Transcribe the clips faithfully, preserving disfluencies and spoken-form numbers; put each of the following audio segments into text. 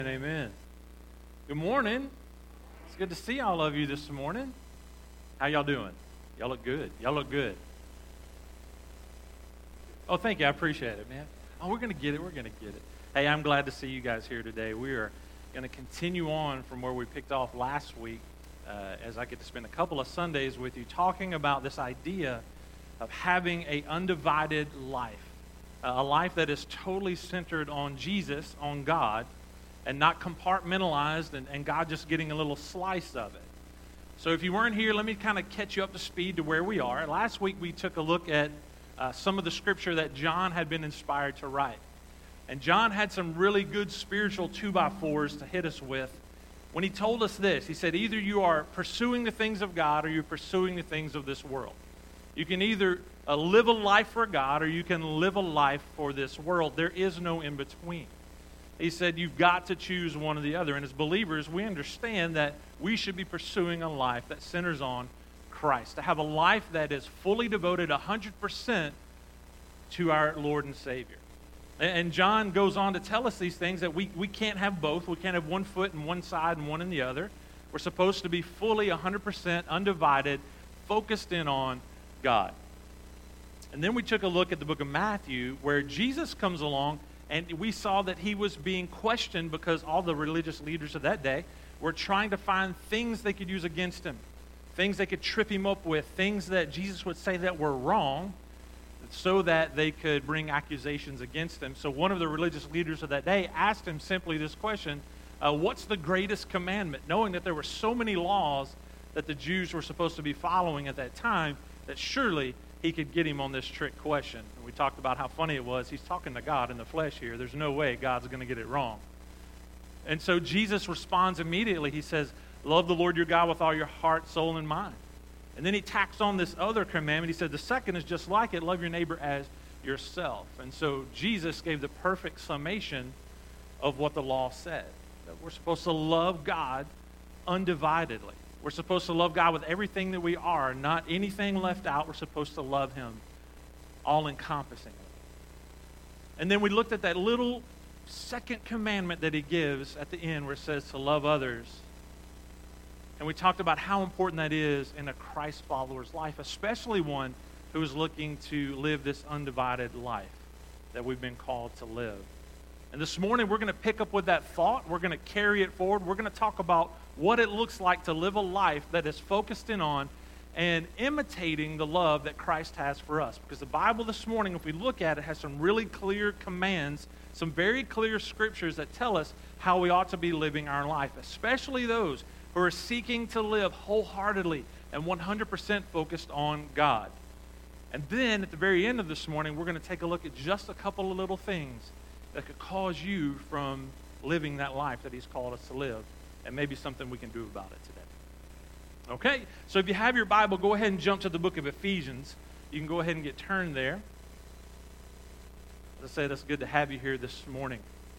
Amen. Good morning. It's good to see all of you this morning. How y'all doing? Y'all look good. Y'all look good. Oh, thank you. I appreciate it, man. Oh, we're going to get it. We're going to get it. Hey, I'm glad to see you guys here today. We are going to continue on from where we picked off last week uh, as I get to spend a couple of Sundays with you talking about this idea of having an undivided life, uh, a life that is totally centered on Jesus, on God, and not compartmentalized and, and God just getting a little slice of it. So if you weren't here, let me kind of catch you up to speed to where we are. Last week we took a look at uh, some of the scripture that John had been inspired to write. And John had some really good spiritual two-by-fours to hit us with when he told us this. He said, either you are pursuing the things of God or you're pursuing the things of this world. You can either uh, live a life for God or you can live a life for this world. There is no in-between. He said you've got to choose one or the other. And as believers, we understand that we should be pursuing a life that centers on Christ, to have a life that is fully devoted one hundred percent to our Lord and Savior. And John goes on to tell us these things, that we, we can't have both. We can't have one foot in one side and one in the other. We're supposed to be fully one hundred percent undivided, focused in on God. And then we took a look at the book of Matthew, where Jesus comes along, and we saw that he was being questioned because all the religious leaders of that day were trying to find things they could use against him, things they could trip him up with, things that Jesus would say that were wrong so that they could bring accusations against him. So one of the religious leaders of that day asked him simply this question, uh, what's the greatest commandment? Knowing that there were so many laws that the Jews were supposed to be following at that time, that surely he could get him on this trick question. And we talked about how funny it was. He's talking to God in the flesh here. There's no way God's going to get it wrong. And so Jesus responds immediately. He says, love the Lord your God with all your heart, soul, and mind. And then he tacks on this other commandment. He said, the second is just like it. Love your neighbor as yourself. And so Jesus gave the perfect summation of what the law said. That we're supposed to love God undividedly. We're supposed to love God with everything that we are, not anything left out. We're supposed to love him all-encompassingly. And then we looked at that little second commandment that he gives at the end where it says to love others. And we talked about how important that is in a Christ follower's life, especially one who is looking to live this undivided life that we've been called to live. And this morning we're going to pick up with that thought. We're going to carry it forward. We're going to talk about what it looks like to live a life that is focused in on and imitating the love that Christ has for us. Because the Bible this morning, if we look at it, has some really clear commands, some very clear scriptures that tell us how we ought to be living our life, especially those who are seeking to live wholeheartedly and one hundred percent focused on God. And then at the very end of this morning, we're going to take a look at just a couple of little things that could cause you from living that life that he's called us to live, and maybe something we can do about it today. Okay, so if you have your Bible, go ahead and jump to the book of Ephesians. You can go ahead and get turned there. As I said, it's good to have you here this morning.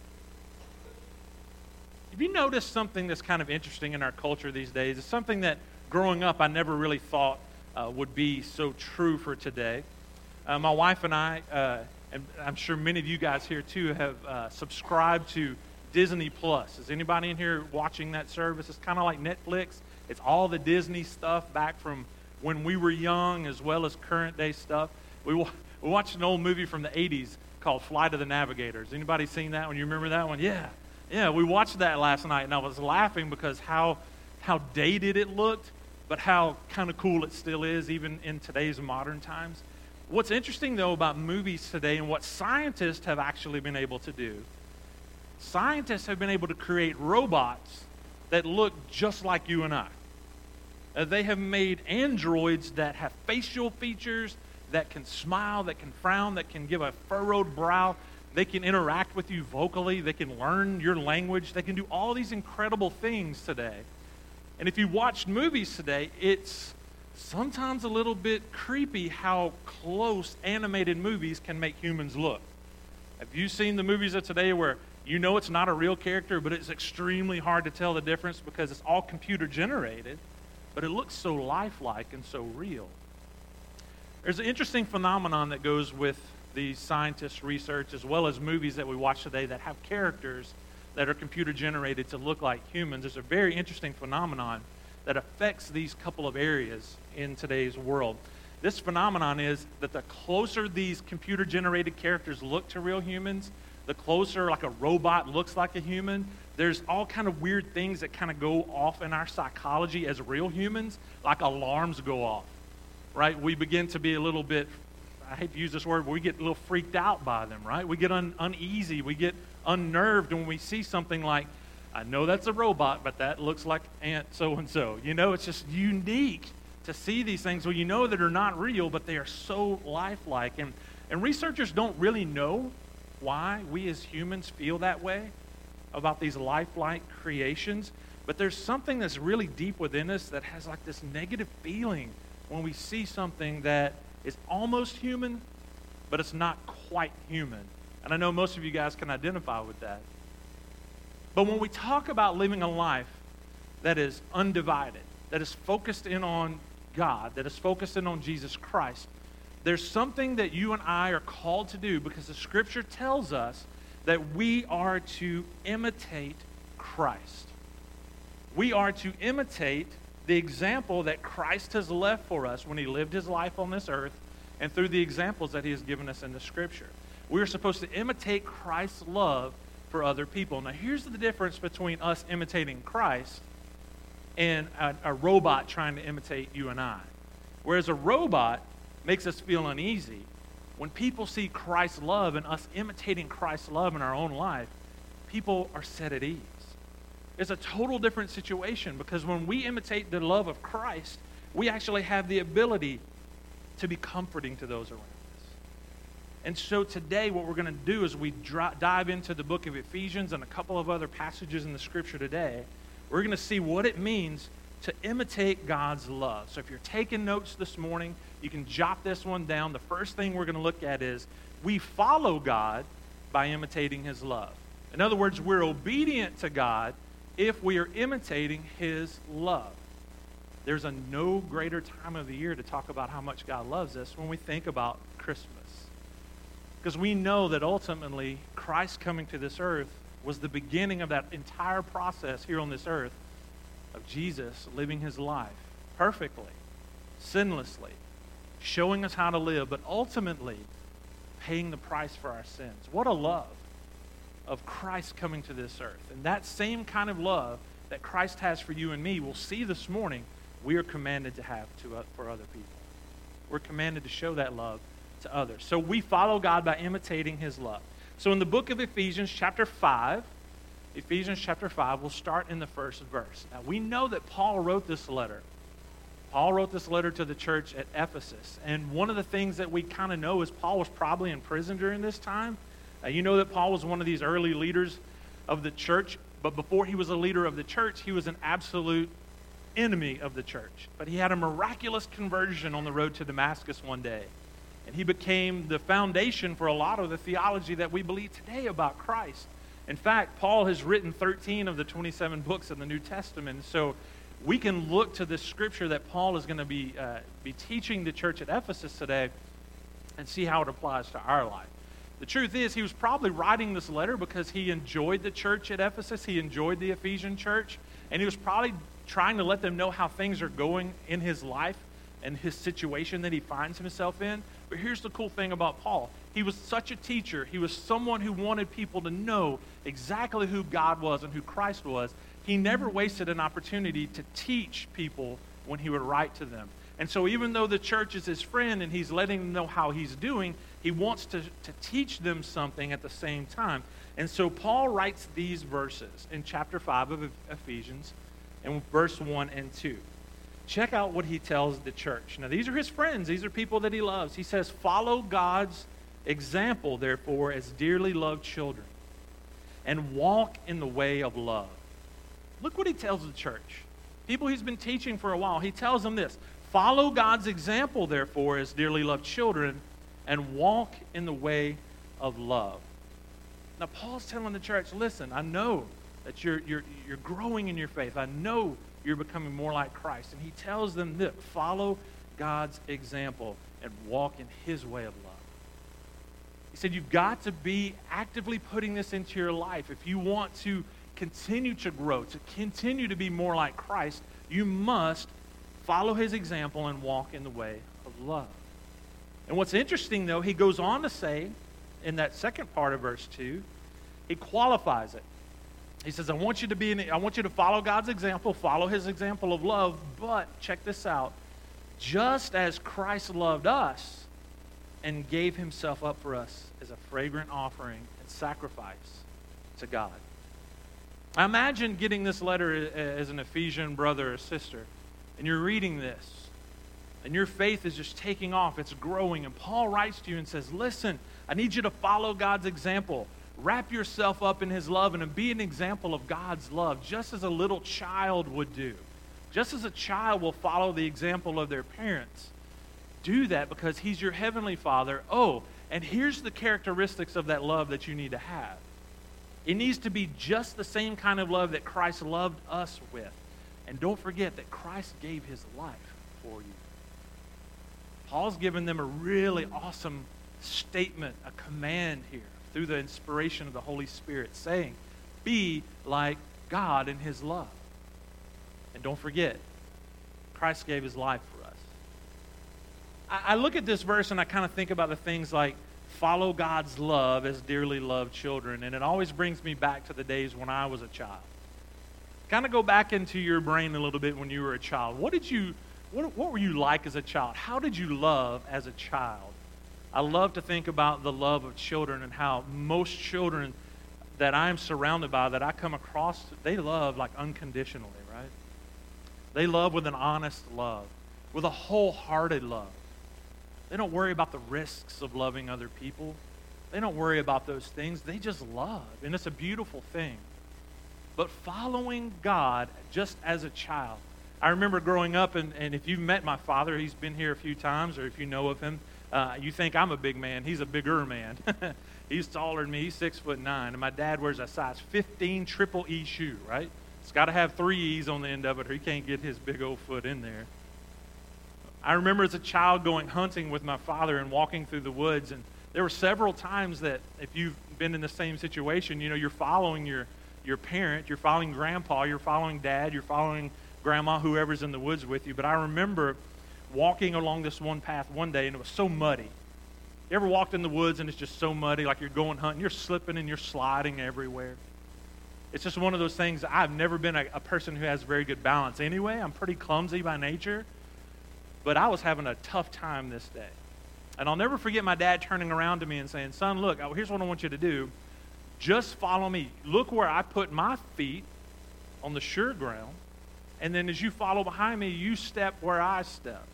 Have you noticed something that's kind of interesting in our culture these days? It's something that growing up I never really thought uh, would be so true for today. Uh, my wife and I, uh, and I'm sure many of you guys here too, have uh, subscribed to Disney Plus. Is anybody in here watching that service? It's kind of like Netflix. It's all the Disney stuff back from when we were young as well as current day stuff. We, we watched an old movie from the eighties called Flight of the Navigators. Anybody seen that one? You remember that one? Yeah. Yeah, we watched that last night, and I was laughing because how how dated it looked, but how kind of cool it still is, even in today's modern times. What's interesting, though, about movies today and what scientists have actually been able to do, scientists have been able to create robots that look just like you and I. Uh, they have made androids that have facial features, that can smile, that can frown, that can give a furrowed brow. They can interact with you vocally. They can learn your language. They can do all these incredible things today. And if you watch movies today, it's sometimes a little bit creepy how close animated movies can make humans look. Have you seen the movies of today where you know it's not a real character, but it's extremely hard to tell the difference because it's all computer generated, but it looks so lifelike and so real? There's an interesting phenomenon that goes with these scientists' research as well as movies that we watch today that have characters that are computer generated to look like humans. There's a very interesting phenomenon that affects these couple of areas in today's world. This phenomenon is that the closer these computer generated characters look to real humans, the closer like a robot looks like a human, there's all kind of weird things that kind of go off in our psychology as real humans, like alarms go off, right? We begin to be a little bit, I hate to use this word, but we get a little freaked out by them, right? We get un- uneasy, we get unnerved when we see something like, I know that's a robot, but that looks like Aunt so-and-so. You know, it's just unique to see these things where you know that are not real, but they are so lifelike. And, and researchers don't really know why we as humans feel that way about these lifelike creations, but there's something that's really deep within us that has like this negative feeling when we see something that is almost human, but it's not quite human. And I know most of you guys can identify with that. But when we talk about living a life that is undivided, that is focused in on God, that is focused in on Jesus Christ, there's something that you and I are called to do because the Scripture tells us that we are to imitate Christ. We are to imitate the example that Christ has left for us when he lived his life on this earth and through the examples that he has given us in the Scripture. We are supposed to imitate Christ's love for other people. Now, here's the difference between us imitating Christ and a, a robot trying to imitate you and I. Whereas a robot makes us feel uneasy, when people see Christ's love and us imitating Christ's love in our own life, people are set at ease. It's a total different situation because when we imitate the love of Christ, we actually have the ability to be comforting to those around us. And so today what we're going to do is we dr- dive into the book of Ephesians and a couple of other passages in the Scripture today. We're going to see what it means to imitate God's love. So if you're taking notes this morning, you can jot this one down. The first thing we're going to look at is we follow God by imitating his love. In other words, we're obedient to God if we are imitating his love. There's a no greater time of the year to talk about how much God loves us when we think about Christmas. Because we know that ultimately Christ coming to this earth was the beginning of that entire process here on this earth of Jesus living his life perfectly, sinlessly, showing us how to live, but ultimately paying the price for our sins. What a love of Christ coming to this earth. And that same kind of love that Christ has for you and me, we'll see this morning, we are commanded to have to, uh, for other people. We're commanded to show that love to others. So we follow God by imitating his love. So in the book of Ephesians chapter five, Ephesians chapter five, we'll start in the first verse. Now we know that Paul wrote this letter. Paul wrote this letter to the church at Ephesus. And one of the things that we kind of know is Paul was probably in prison during this time. Uh, you know that Paul was one of these early leaders of the church, but before he was a leader of the church, he was an absolute enemy of the church. But he had a miraculous conversion on the road to Damascus one day. And he became the foundation for a lot of the theology that we believe today about Christ. In fact, Paul has written thirteen of the twenty-seven books of the New Testament. So we can look to this scripture that Paul is going to be, uh, be teaching the church at Ephesus today and see how it applies to our life. The truth is, he was probably writing this letter because he enjoyed the church at Ephesus. He enjoyed the Ephesian church. And he was probably trying to let them know how things are going in his life and his situation that he finds himself in. But here's the cool thing about Paul. He was such a teacher. He was someone who wanted people to know exactly who God was and who Christ was. He never wasted an opportunity to teach people when he would write to them. And so even though the church is his friend and he's letting them know how he's doing, he wants to, to teach them something at the same time. And so Paul writes these verses in chapter five of Ephesians, and verse one and two. Check out what he tells the church. Now, these are his friends. These are people that he loves. He says, follow God's example, therefore, as dearly loved children, and walk in the way of love. Look what he tells the church. People he's been teaching for a while. He tells them this. Follow God's example, therefore, as dearly loved children, and walk in the way of love. Now, Paul's telling the church, listen, I know that you're, you're, you're growing in your faith. I know you're becoming more like Christ. And he tells them this, follow God's example and walk in his way of love. He said, you've got to be actively putting this into your life. If you want to continue to grow, to continue to be more like Christ, you must follow his example and walk in the way of love. And what's interesting, though, he goes on to say in that second part of verse two, he qualifies it. He says, I want you to be in, I want you to follow God's example, follow his example of love, but check this out. Just as Christ loved us and gave himself up for us as a fragrant offering and sacrifice to God. I imagine getting this letter as an Ephesian brother or sister, and you're reading this, and your faith is just taking off, it's growing, and Paul writes to you and says, listen, I need you to follow God's example. Wrap yourself up in his love and be an example of God's love, just as a little child would do. Just as a child will follow the example of their parents. Do that because he's your heavenly Father. Oh, and here's the characteristics of that love that you need to have. It needs to be just the same kind of love that Christ loved us with. And don't forget that Christ gave his life for you. Paul's given them a really awesome statement, a command here through the inspiration of the Holy Spirit saying, be like God in his love. And don't forget, Christ gave his life for us. I, I look at this verse and I kind of think about the things like follow God's love as dearly loved children. And it always brings me back to the days when I was a child. Kind of go back into your brain a little bit when you were a child. What did you, what, what were you like as a child? How did you love as a child? I love to think about the love of children and how most children that I'm surrounded by, that I come across, they love like unconditionally, right? They love with an honest love, with a wholehearted love. They don't worry about the risks of loving other people. They don't worry about those things. They just love, and it's a beautiful thing. But following God just as a child. I remember growing up, and, and if you've met my father, he's been here a few times, or if you know of him, uh, you think I'm a big man. He's a bigger man. He's taller than me. He's six foot nine. And my dad wears a size fifteen triple E shoe, right? It's got to have three E's on the end of it, or he can't get his big old foot in there. I remember as a child going hunting with my father and walking through the woods, and there were several times that if you've been in the same situation, you know, you're following your, your parent, you're following grandpa, you're following dad, you're following grandma, whoever's in the woods with you. But I remember walking along this one path one day, and it was so muddy. You ever walked in the woods and it's just so muddy, like you're going hunting, you're slipping and you're sliding everywhere? It's just one of those things. I've never been a, a person who has very good balance anyway. I'm pretty clumsy by nature. But I was having a tough time this day. And I'll never forget my dad turning around to me and saying, son, look, here's what I want you to do. Just follow me. Look where I put my feet on the sure ground. And then as you follow behind me, you step where I step.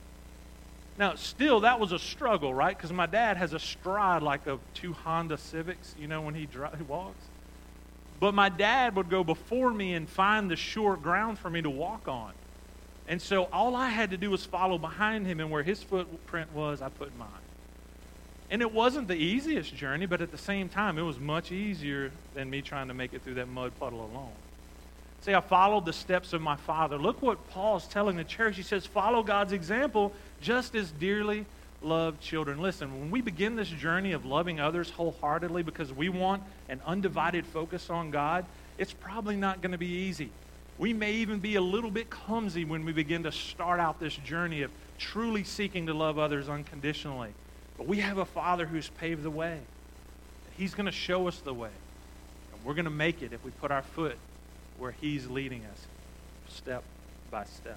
Now, still, that was a struggle, right? Because my dad has a stride like of two Honda Civics, you know, when he, dri- he walks. But my dad would go before me and find the sure ground for me to walk on. And so all I had to do was follow behind him, and where his footprint was, I put mine. And it wasn't the easiest journey, but at the same time, it was much easier than me trying to make it through that mud puddle alone. See, I followed the steps of my father. Look what Paul's telling the church. He says, follow God's example just as dearly loved children. Listen, when we begin this journey of loving others wholeheartedly because we want an undivided focus on God, it's probably not going to be easy. We may even be a little bit clumsy when we begin to start out this journey of truly seeking to love others unconditionally. But we have a Father who's paved the way. He's going to show us the way. And we're going to make it if we put our foot where He's leading us, step by step.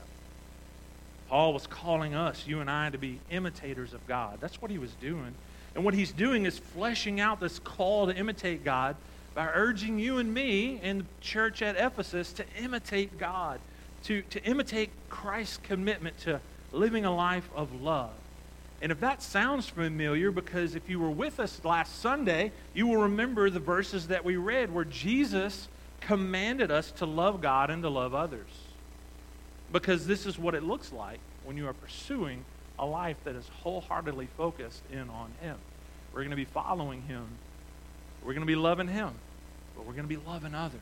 Paul was calling us, you and I, to be imitators of God. That's what he was doing. And what he's doing is fleshing out this call to imitate God by urging you and me in the church at Ephesus to imitate God, to, to imitate Christ's commitment to living a life of love. And if that sounds familiar, because if you were with us last Sunday, you will remember the verses that we read where Jesus commanded us to love God and to love others. Because this is what it looks like when you are pursuing a life that is wholeheartedly focused in on Him. We're going to be following Him. We're going to be loving Him. But we're going to be loving others.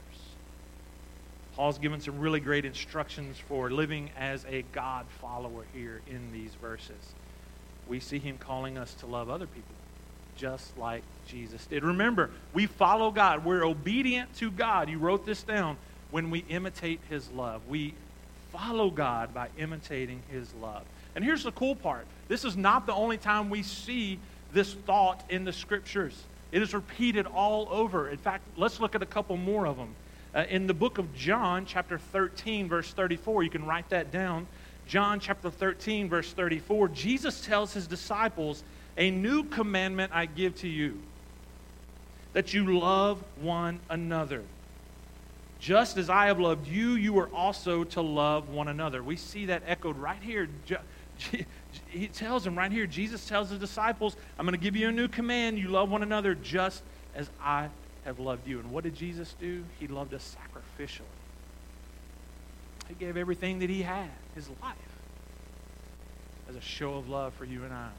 Paul's given some really great instructions for living as a God follower here in these verses. We see him calling us to love other people. just like Jesus did. Remember, we follow God. We're obedient to God. You wrote this down. When we imitate his love. We follow God by imitating his love. And here's the cool part. This is not the only time we see this thought in the scriptures. It is repeated all over. In fact, let's look at a couple more of them. Uh, in the book of John, chapter thirteen, verse thirty-four, you can write that down. John chapter thirteen, verse thirty-four, Jesus tells his disciples, "A new commandment I give to you, that you love one another. Just as I have loved you, you are also to love one another." We see that echoed right here. He tells them right here, Jesus tells the disciples, "I'm going to give you a new command. You love one another just as I have loved you." And what did Jesus do? He loved us sacrificially. He gave everything that he had, his life, as a show of love for you and I.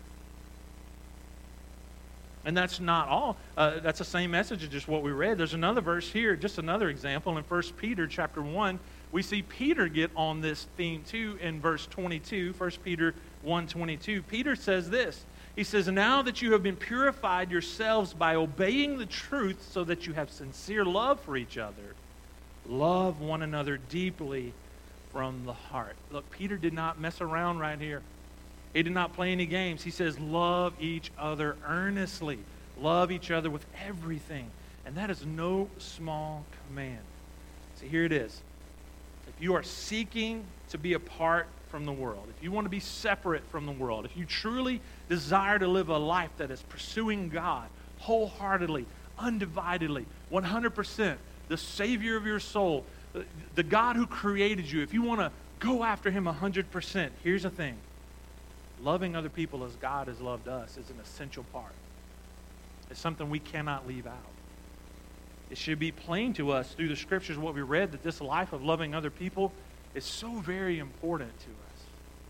And that's not all. Uh, that's the same message as just what we read. There's another verse here, just another example. In First Peter chapter one, we see Peter get on this theme too in verse twenty-two, First Peter one twenty-two. Peter says this. He says, "Now that you have been purified yourselves by obeying the truth so that you have sincere love for each other, love one another deeply from the heart." Look, Peter did not mess around right here. He did not play any games. He says, love each other earnestly. Love each other with everything. And that is no small command. So here it is. If you are seeking to be apart from the world, if you want to be separate from the world, if you truly desire to live a life that is pursuing God wholeheartedly, undividedly, one hundred percent, the Savior of your soul, the God who created you, if you want to go after him one hundred percent, here's the thing. Loving other people as God has loved us is an essential part. It's something we cannot leave out. It should be plain to us through the scriptures, what we read, that this life of loving other people is so very important to us.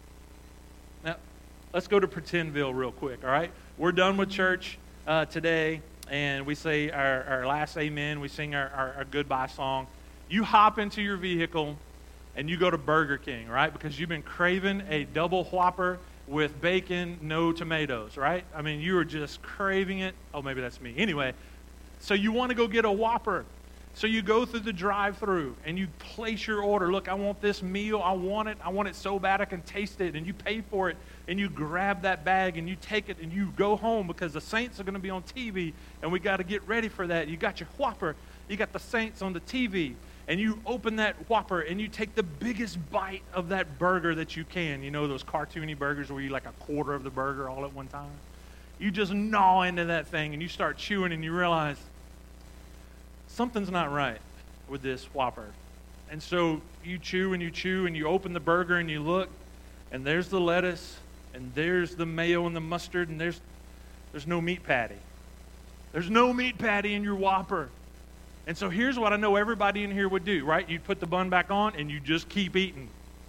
Now, let's go to Pretendville real quick, all right? We're done with church uh, today, and we say our, our last amen. We sing our, our, our goodbye song. You hop into your vehicle, and you go to Burger King, right? Because you've been craving a double Whopper with bacon, no tomatoes, right? I mean, you were just craving it. Oh, maybe that's me. Anyway, so you want to go get a Whopper. So you go through the drive-thru and you place your order. Look, I want this meal. I want it. I want it so bad I can taste it. And you pay for it, and you grab that bag, and you take it, and you go home because the Saints are going to be on T V, and we got to get ready for that. You got your Whopper. You got the Saints on the T V. And you open that Whopper and you take the biggest bite of that burger that you can. You know those cartoony burgers where you like a quarter of the burger all at one time? You just gnaw into that thing and you start chewing and you realize something's not right with this Whopper. And so you chew and you chew and you open the burger and you look, and there's the lettuce and there's the mayo and the mustard, and there's there's no meat patty. There's no meat patty in your Whopper. And so here's what I know everybody in here would do, right? You'd put the bun back on and you just keep eating.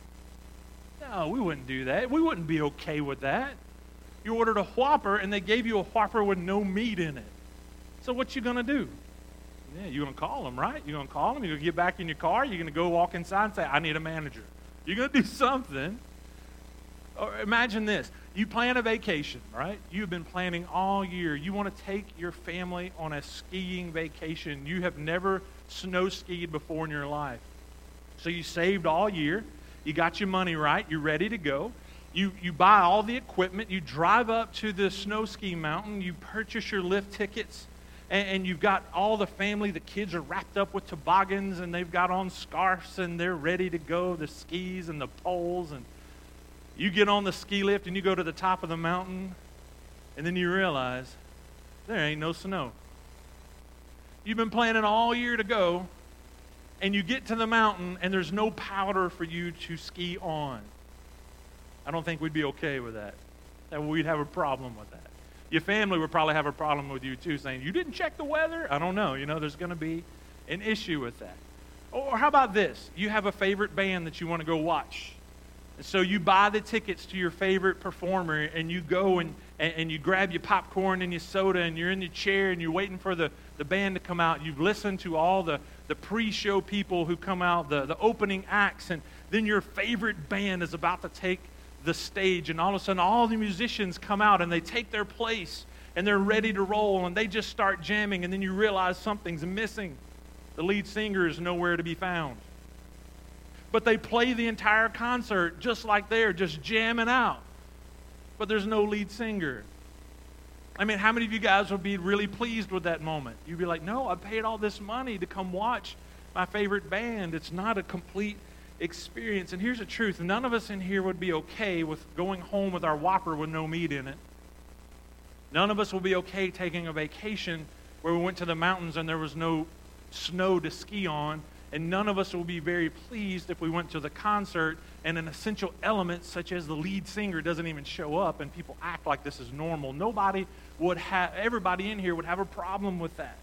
No, we wouldn't do that. We wouldn't be okay with that. You ordered a Whopper and they gave you a Whopper with no meat in it. So what you going to do? Yeah, you're going to call them, right? You're going to call them. You're going to get back in your car. You're going to go walk inside and say, I need a manager. You're going to do something. Or imagine this. You plan a vacation, right? You've been planning all year. You want to take your family on a skiing vacation. You have never snow skied before in your life. So you saved all year. You got your money right. You're ready to go. You, you buy all the equipment. You drive up to the snow ski mountain. You purchase your lift tickets. And, and you've got all the family. The kids are wrapped up with toboggans, and they've got on scarves, and they're ready to go. The skis and the poles, and you get on the ski lift and you go to the top of the mountain, and then you realize there ain't no snow. You've been planning all year to go, and you get to the mountain and there's no powder for you to ski on. I don't think we'd be okay with that. That we'd have a problem with that. Your family would probably have a problem with you too, saying, you didn't check the weather? I don't know. You know, there's going to be an issue with that. Or how about this? You have a favorite band that you want to go watch. And so you buy the tickets to your favorite performer, and you go and, and, and you grab your popcorn and your soda, and you're in your chair and you're waiting for the, the band to come out. You've listened to all the, the pre-show people who come out, the, the opening acts, and then your favorite band is about to take the stage, and all of a sudden all the musicians come out and they take their place, and they're ready to roll, and they just start jamming, and then you realize something's missing. The lead singer is nowhere to be found. But they play the entire concert just like they're just jamming out. But there's no lead singer. I mean, how many of you guys would be really pleased with that moment? You'd be like, no, I paid all this money to come watch my favorite band. It's not a complete experience. And here's the truth. None of us in here would be okay with going home with our Whopper with no meat in it. None of us will be okay taking a vacation where we went to the mountains and there was no snow to ski on. And none of us will be very pleased if we went to the concert and an essential element such as the lead singer doesn't even show up and people act like this is normal. Nobody would have, everybody in here would have a problem with that.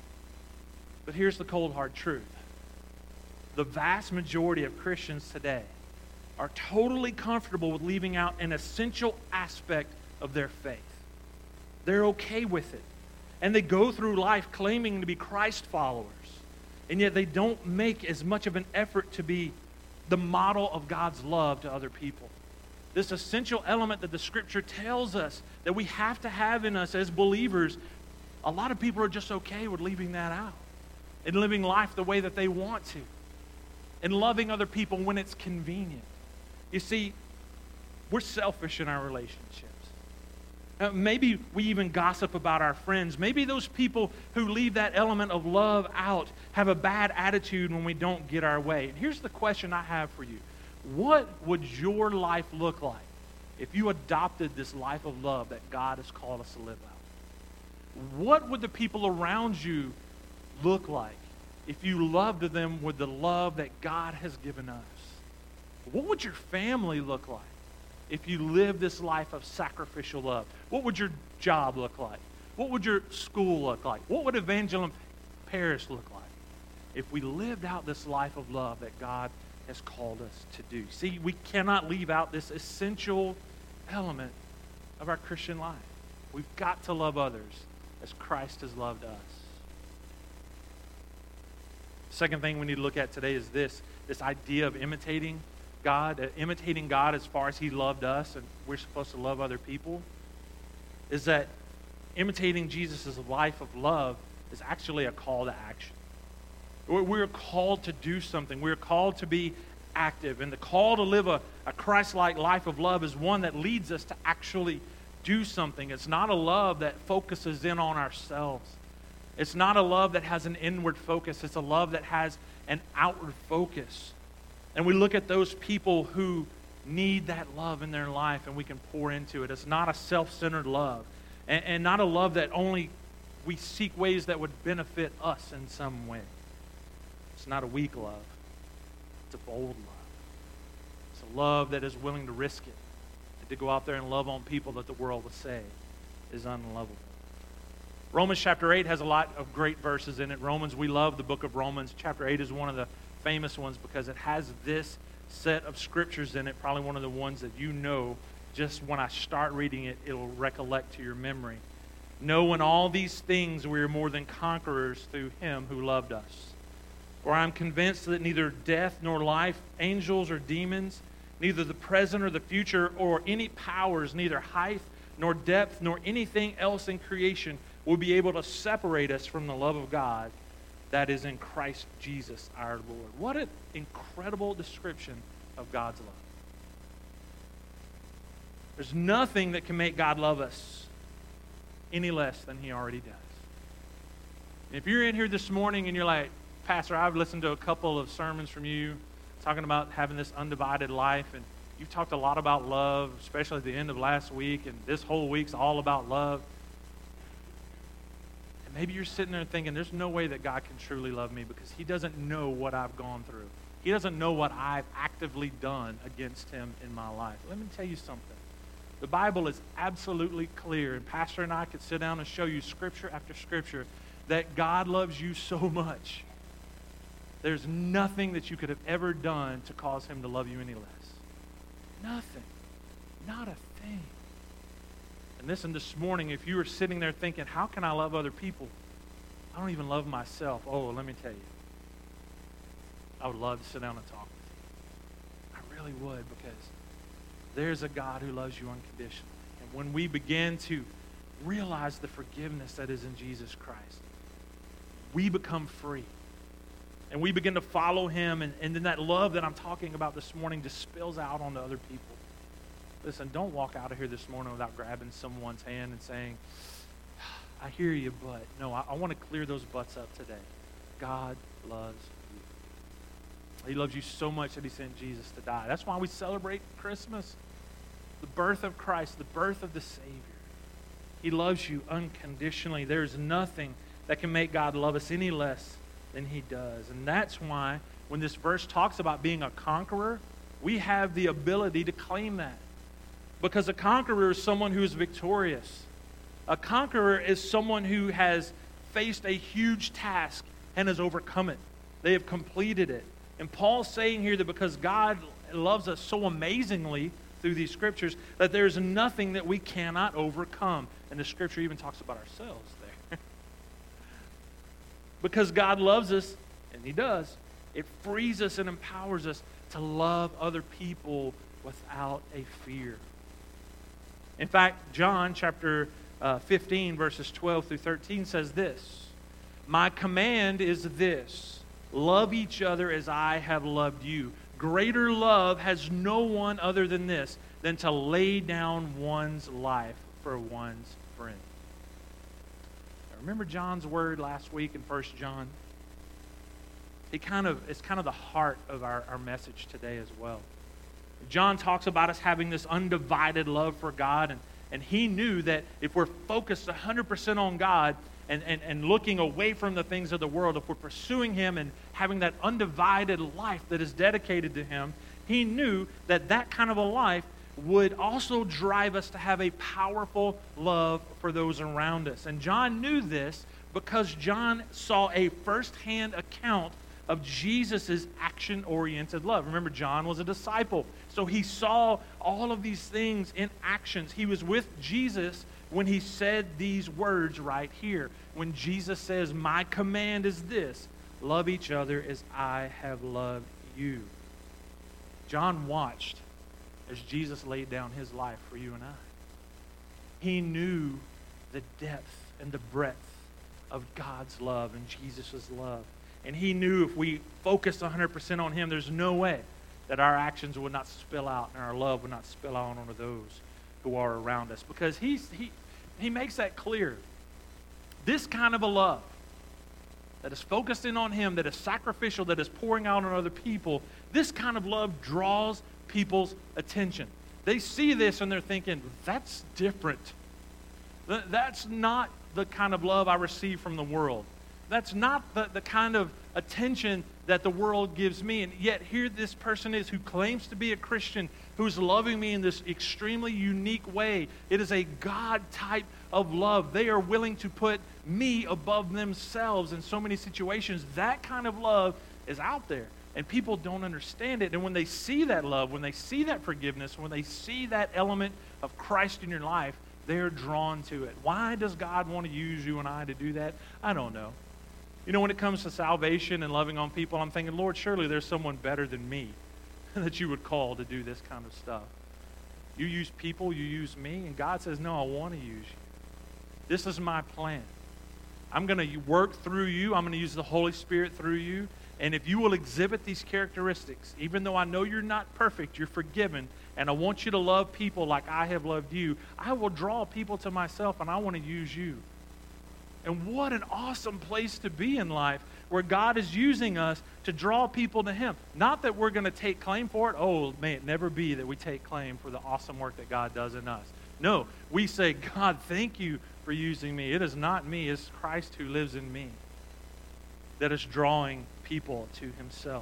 But here's the cold hard truth. The vast majority of Christians today are totally comfortable with leaving out an essential aspect of their faith. They're okay with it. And they go through life claiming to be Christ followers. And yet they don't make as much of an effort to be the model of God's love to other people. This essential element that the Scripture tells us that we have to have in us as believers, a lot of people are just okay with leaving that out and living life the way that they want to and loving other people when it's convenient. You see, we're selfish in our relationships. Uh, maybe we even gossip about our friends. Maybe those people who leave that element of love out have a bad attitude when we don't get our way. And here's the question I have for you. What would your life look like if you adopted this life of love that God has called us to live out? What would the people around you look like if you loved them with the love that God has given us? What would your family look like if you live this life of sacrificial love? What would your job look like? What would your school look like? What would Evangeline Parish look like if we lived out this life of love that God has called us to do? See, we cannot leave out this essential element of our Christian life. We've got to love others as Christ has loved us. Second thing we need to look at today is this, this idea of imitating God, uh, imitating God as far as He loved us, and we're supposed to love other people, is that imitating Jesus' life of love is actually a call to action. We're, we're called to do something. We're called to be active, and the call to live a, a Christ-like life of love is one that leads us to actually do something. It's not a love that focuses in on ourselves. It's not a love that has an inward focus. It's a love that has an outward focus. And we look at those people who need that love in their life and we can pour into it. It's not a self-centered love. And, and not a love that only we seek ways that would benefit us in some way. It's not a weak love. It's a bold love. It's a love that is willing to risk it. To go out there and love on people that the world would say is unlovable. Romans chapter eight has a lot of great verses in it. Romans, we love the book of Romans. Chapter eight is one of the famous ones because it has this set of scriptures in it, probably one of the ones that you know just when I start reading it, it'll recollect to your memory. Know in all these things we are more than conquerors through Him who loved us. For I am convinced that neither death nor life, angels or demons, neither the present or the future or any powers, neither height nor depth nor anything else in creation will be able to separate us from the love of God that is in Christ Jesus our Lord. What an incredible description of God's love. There's nothing that can make God love us any less than He already does. If you're in here this morning and you're like, Pastor, I've listened to a couple of sermons from you talking about having this undivided life, and you've talked a lot about love, especially at the end of last week, and this whole week's all about love. And maybe you're sitting there thinking, there's no way that God can truly love me because He doesn't know what I've gone through. He doesn't know what I've actively done against Him in my life. Let me tell you something. The Bible is absolutely clear, and Pastor and I could sit down and show you scripture after scripture that God loves you so much. There's nothing that you could have ever done to cause Him to love you any less. Nothing. Not a thing. And listen, this morning, if you were sitting there thinking, how can I love other people? I don't even love myself. Oh, let me tell you. I would love to sit down and talk with you. I really would, because there's a God who loves you unconditionally. And when we begin to realize the forgiveness that is in Jesus Christ, we become free. And we begin to follow him, and, and then that love that I'm talking about this morning just spills out onto other people. Listen, don't walk out of here this morning without grabbing someone's hand and saying, I hear you, but no, I, I want to clear those butts up today. God loves you. He loves you so much that he sent Jesus to die. That's why we celebrate Christmas, the birth of Christ, the birth of the Savior. He loves you unconditionally. There's nothing that can make God love us any less than he does. And that's why when this verse talks about being a conqueror, we have the ability to claim that. Because a conqueror is someone who is victorious. A conqueror is someone who has faced a huge task and has overcome it. They have completed it. And Paul's saying here that because God loves us so amazingly through these scriptures, that there's nothing that we cannot overcome. And the scripture even talks about ourselves there. Because God loves us, and he does, it frees us and empowers us to love other people without a fear. In fact, John chapter uh, fifteen, verses twelve through thirteen says this, my command is this, love each other as I have loved you. Greater love has no one other than this, than to lay down one's life for one's friend. Now, remember John's word last week in First John? He kind of, it's kind of the heart of our, our message today as well. John talks about us having this undivided love for God, and, and he knew that if we're focused one hundred percent on God and, and, and looking away from the things of the world, if we're pursuing him and having that undivided life that is dedicated to him, he knew that that kind of a life would also drive us to have a powerful love for those around us. And John knew this because John saw a firsthand account of Jesus' action-oriented love. Remember, John was a disciple, so he saw all of these things in actions. He was with Jesus when he said these words right here. When Jesus says, my command is this, love each other as I have loved you. John watched as Jesus laid down his life for you and I. He knew the depth and the breadth of God's love and Jesus' love. And he knew if we focused one hundred percent on him, there's no way that our actions would not spill out and our love would not spill out onto those who are around us. Because he's, he, he makes that clear. This kind of a love that is focused in on him, that is sacrificial, that is pouring out on other people, this kind of love draws people's attention. They see this and they're thinking, that's different. That's not the kind of love I receive from the world. That's not the, the kind of attention that the world gives me. And yet here this person is who claims to be a Christian, who's loving me in this extremely unique way. It is a God type of love. They are willing to put me above themselves in so many situations. That kind of love is out there. And people don't understand it. And when they see that love, when they see that forgiveness, when they see that element of Christ in your life, they're drawn to it. Why does God want to use you and I to do that? I don't know. You know, when it comes to salvation and loving on people, I'm thinking, Lord, surely there's someone better than me that you would call to do this kind of stuff. You use people, you use me, and God says, no, I want to use you. This is my plan. I'm going to work through you. I'm going to use the Holy Spirit through you. And if you will exhibit these characteristics, even though I know you're not perfect, you're forgiven, and I want you to love people like I have loved you, I will draw people to myself, and I want to use you. And what an awesome place to be in life, where God is using us to draw people to him. Not that we're going to take claim for it. Oh, may it never be that we take claim for the awesome work that God does in us. No, we say, God, thank you for using me. It is not me, it's Christ who lives in me that is drawing people to himself.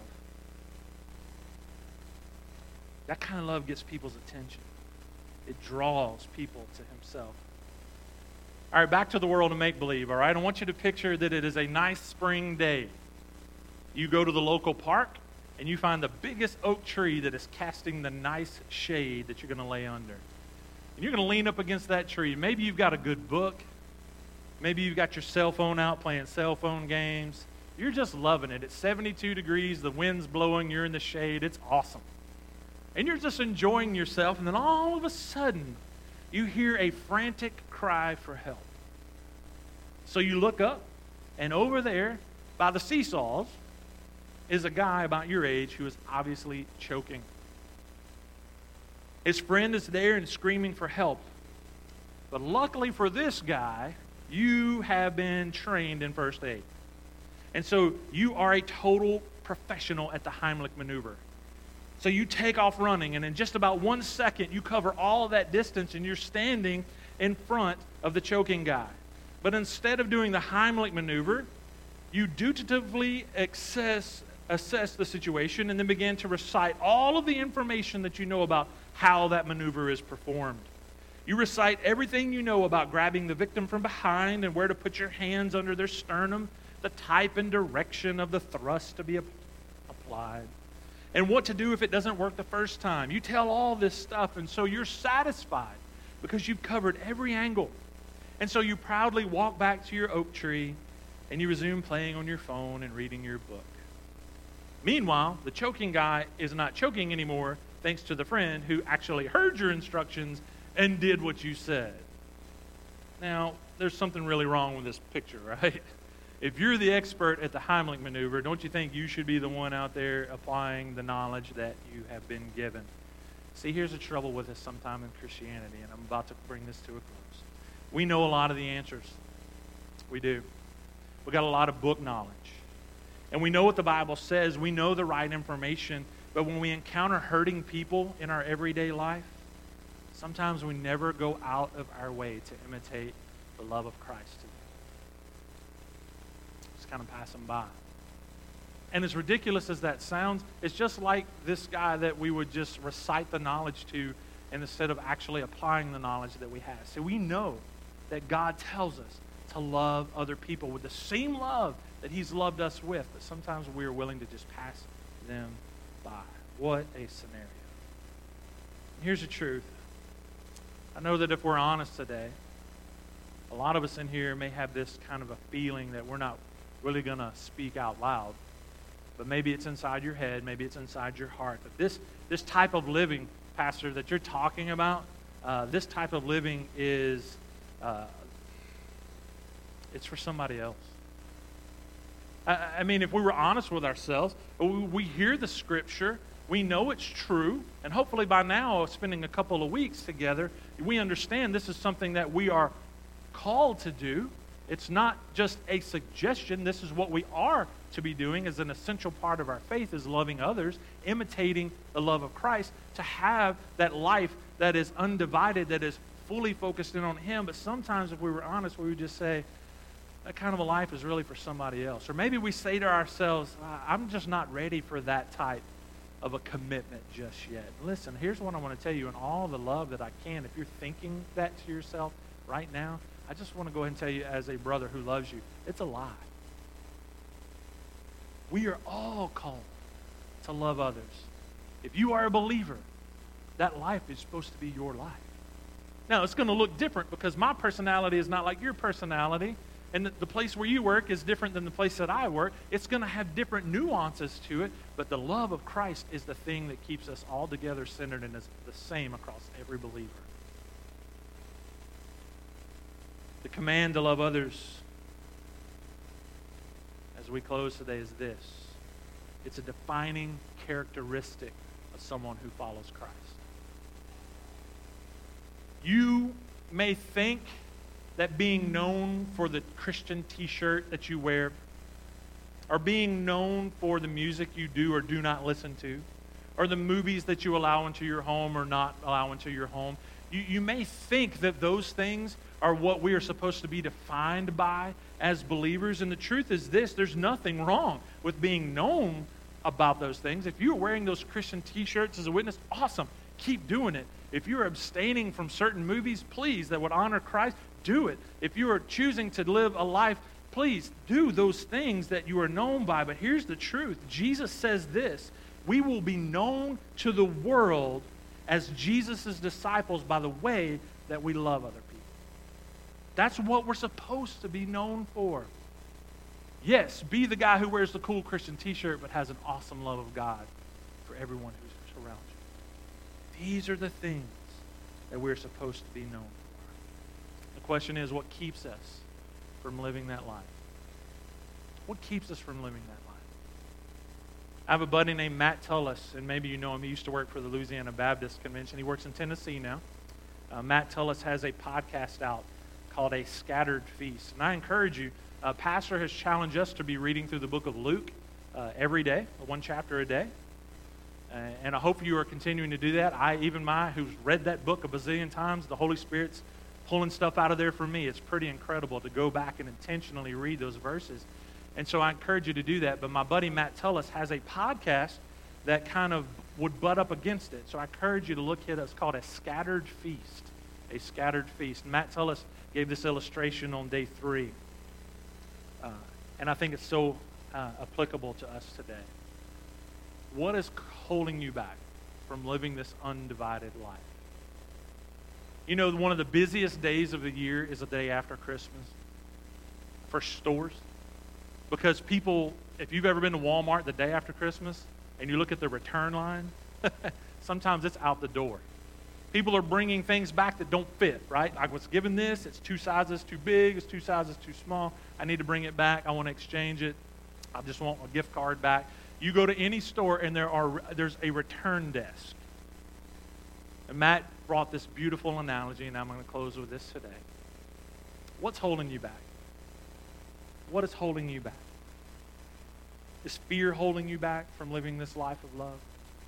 That kind of love gets people's attention. It draws people to himself. All right, back to the world of make-believe, all right? I want you to picture that it is a nice spring day. You go to the local park, and you find the biggest oak tree that is casting the nice shade that you're going to lay under. And you're going to lean up against that tree. Maybe you've got a good book. Maybe you've got your cell phone out playing cell phone games. You're just loving it. It's seventy-two degrees, the wind's blowing, you're in the shade. It's awesome. And you're just enjoying yourself, and then all of a sudden, you hear a frantic cry for help. So you look up, and over there by the seesaws is a guy about your age who is obviously choking. His friend is there and screaming for help. But luckily for this guy, you have been trained in first aid. And so you are a total professional at the Heimlich maneuver. So you take off running, and in just about one second, you cover all of that distance, and you're standing in front of the choking guy. But instead of doing the Heimlich maneuver, you dutifully assess, assess the situation and then begin to recite all of the information that you know about how that maneuver is performed. You recite everything you know about grabbing the victim from behind and where to put your hands under their sternum, the type and direction of the thrust to be applied, and what to do if it doesn't work the first time. You tell all this stuff, and so you're satisfied because you've covered every angle. And so you proudly walk back to your oak tree, and you resume playing on your phone and reading your book. Meanwhile, the choking guy is not choking anymore, thanks to the friend who actually heard your instructions and did what you said. Now, there's something really wrong with this picture, right? If you're the expert at the Heimlich maneuver, don't you think you should be the one out there applying the knowledge that you have been given? See, here's the trouble with this sometime in Christianity, and I'm about to bring this to a close. We know a lot of the answers. We do. We got a lot of book knowledge. And we know what the Bible says. We know the right information. But when we encounter hurting people in our everyday life, sometimes we never go out of our way to imitate the love of Christ to them. Just kind of pass them by. And as ridiculous as that sounds, it's just like this guy that we would just recite the knowledge to, and instead of actually applying the knowledge that we have. So we know that God tells us to love other people with the same love that He's loved us with, but sometimes we are willing to just pass them by. What a scenario. Here's the truth. I know that if we're honest today, a lot of us in here may have this kind of a feeling that we're not really going to speak out loud. But maybe it's inside your head, maybe it's inside your heart. That this, this type of living, Pastor, that you're talking about, uh, this type of living is, uh, it's for somebody else. I, I mean, if we were honest with ourselves, we, we hear the Scripture, we know it's true, and hopefully by now, spending a couple of weeks together, we understand this is something that we are called to do. It's not just a suggestion. This is what we are to be doing as an essential part of our faith, is loving others, imitating the love of Christ, to have that life that is undivided, that is fully focused in on Him. But sometimes if we were honest, we would just say, that kind of a life is really for somebody else. Or maybe we say to ourselves, I'm just not ready for that type of a commitment just yet. Listen, here's what I want to tell you in all the love that I can. If you're thinking that to yourself right now, I just want to go ahead and tell you as a brother who loves you, it's a lie. We are all called to love others. If you are a believer, that life is supposed to be your life. Now, it's going to look different because my personality is not like your personality, and the place where you work is different than the place that I work. It's going to have different nuances to it, but the love of Christ is the thing that keeps us all together centered and is the same across every believer. The command to love others, as we close today, is this. It's a defining characteristic of someone who follows Christ. You may think that being known for the Christian t-shirt that you wear, or being known for the music you do or do not listen to, or the movies that you allow into your home or not allow into your home, you, you may think that those things are what we are supposed to be defined by as believers. And the truth is this, there's nothing wrong with being known about those things. If you're wearing those Christian t-shirts as a witness, awesome. Keep doing it. If you're abstaining from certain movies, please, that would honor Christ, do it. If you are choosing to live a life, please do those things that you are known by. But here's the truth. Jesus says this, we will be known to the world as Jesus' disciples by the way that we love other people. That's what we're supposed to be known for. Yes, be the guy who wears the cool Christian t-shirt but has an awesome love of God for everyone who's around you. These are the things that we're supposed to be known for. The question is, what keeps us from living that life? What keeps us from living that life? I have a buddy named Matt Tullis, and maybe you know him. He used to work for the Louisiana Baptist Convention. He works in Tennessee now. Uh, Matt Tullis has a podcast out called A Scattered Feast. And I encourage you, uh, Pastor has challenged us to be reading through the book of Luke uh, every day, one chapter a day. Uh, and I hope you are continuing to do that. I, even my, who's read that book a bazillion times, the Holy Spirit's pulling stuff out of there for me. It's pretty incredible to go back and intentionally read those verses. And so I encourage you to do that. But my buddy Matt Tullis has a podcast that kind of would butt up against it. So I encourage you to look at it. It's called A Scattered Feast. A Scattered Feast. Matt Tullis gave this illustration on day three. Uh, and I think it's so uh, applicable to us today. What is holding you back from living this undivided life? You know, one of the busiest days of the year is the day after Christmas for stores. Because people, if you've ever been to Walmart the day after Christmas and you look at the return line, sometimes it's out the door. People are bringing things back that don't fit, right? I was given this, it's two sizes too big, it's two sizes too small. I need to bring it back, I want to exchange it. I just want a gift card back. You go to any store and there are there's a return desk. And Matt brought this beautiful analogy, and I'm going to close with this today. What's holding you back? What is holding you back? Is fear holding you back from living this life of love?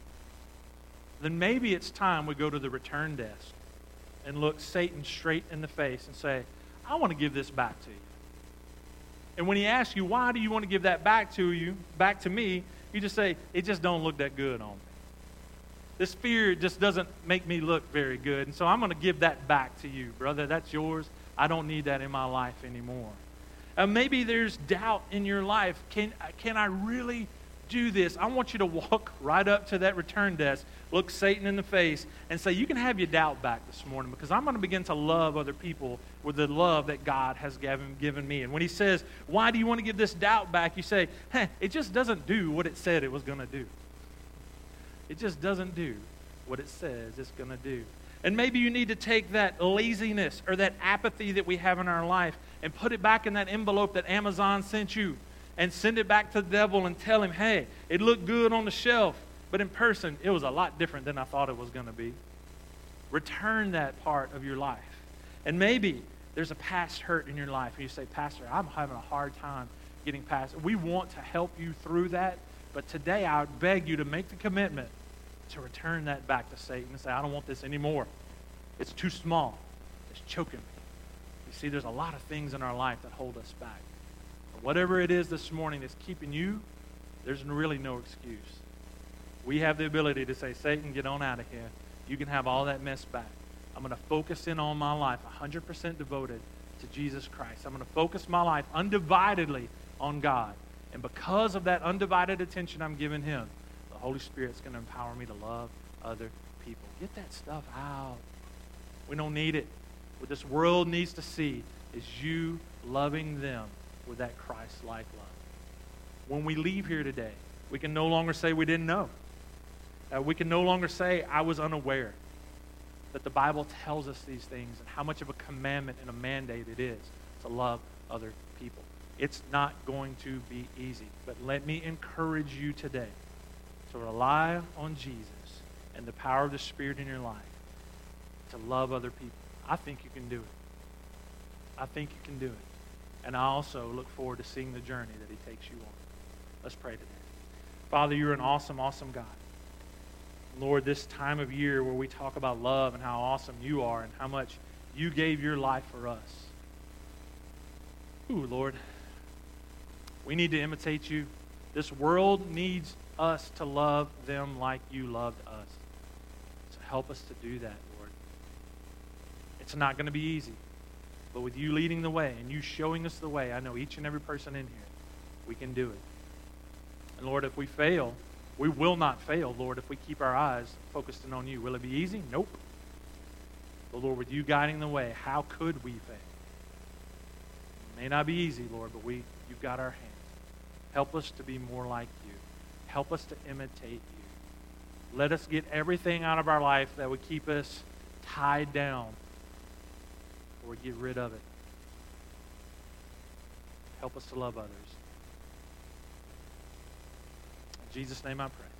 Then maybe it's time we go to the return desk and look Satan straight in the face and say, I want to give this back to you. And when he asks you, why do you want to give that back to you, back to me, you just say, it just don't look that good on me. This fear just doesn't make me look very good. And so I'm going to give that back to you, brother. That's yours. I don't need that in my life anymore. Uh, maybe there's doubt in your life. Can, can I really do this? I want you to walk right up to that return desk, look Satan in the face, and say, you can have your doubt back this morning because I'm going to begin to love other people with the love that God has given, given me. And when he says, why do you want to give this doubt back? You say, hey, it just doesn't do what it said it was going to do. It just doesn't do what it says it's going to do. And maybe you need to take that laziness or that apathy that we have in our life and put it back in that envelope that Amazon sent you and send it back to the devil and tell him, hey, it looked good on the shelf, but in person, it was a lot different than I thought it was going to be. Return that part of your life. And maybe there's a past hurt in your life, and you say, Pastor, I'm having a hard time getting past it. We want to help you through that, but today I would beg you to make the commitment to return that back to Satan and say, I don't want this anymore. It's too small. It's choking me. You see, there's a lot of things in our life that hold us back. But whatever it is this morning that's keeping you, there's really no excuse. We have the ability to say, Satan, get on out of here. You can have all that mess back. I'm going to focus in on my life one hundred percent devoted to Jesus Christ. I'm going to focus my life undividedly on God. And because of that undivided attention I'm giving him, the Holy Spirit's going to empower me to love other people. Get that stuff out. We don't need it. What this world needs to see is you loving them with that Christ-like love. When we leave here today, we can no longer say we didn't know. Uh, we can no longer say I was unaware. That the Bible tells us these things and how much of a commandment and a mandate it is to love other people. It's not going to be easy, but let me encourage you today to rely on Jesus and the power of the Spirit in your life to love other people. I think you can do it. I think you can do it. And I also look forward to seeing the journey that he takes you on. Let's pray today. Father, you're an awesome, awesome God. Lord, this time of year where we talk about love and how awesome you are and how much you gave your life for us. Ooh, Lord, we need to imitate you. This world needs us to love them like you loved us. So help us to do that, Lord. It's not going to be easy, but with you leading the way and you showing us the way, I know each and every person in here, we can do it. And Lord, if we fail, we will not fail, Lord, if we keep our eyes focused in on you. Will it be easy? Nope. But Lord, with you guiding the way, how could we fail? It may not be easy, Lord, but we, you've got our hands. Help us to be more like you. Help us to imitate you. Let us get everything out of our life that would keep us tied down, or we get rid of it. Help us to love others. In Jesus' name I pray.